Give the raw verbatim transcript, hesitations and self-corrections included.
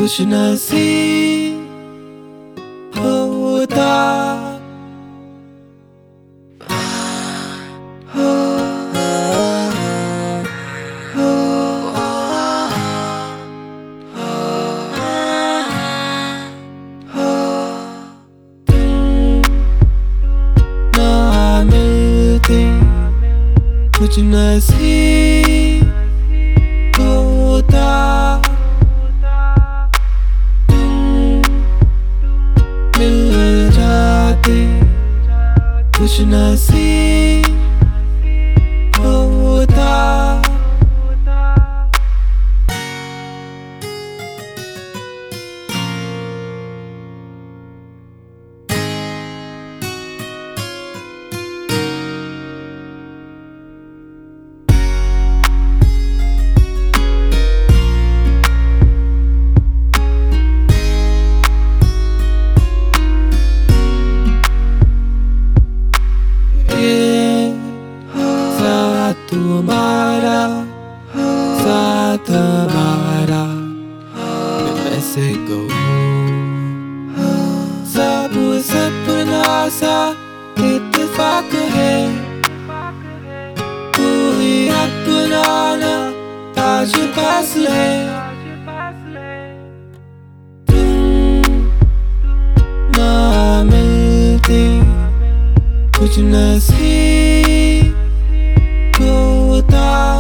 कुछ नसीब होता हो, हो, हो, तुम ना मिलते कुछ नसीब होता, मिल जाते कुछ नसीब होता। तुम्हारा साथ हमारा मैं ऐसे कहूँ, सब सपना सा इत्तेफाक है, कोई अपना ना आज पास है। तुम ना मिलते कुछ नसीब होता।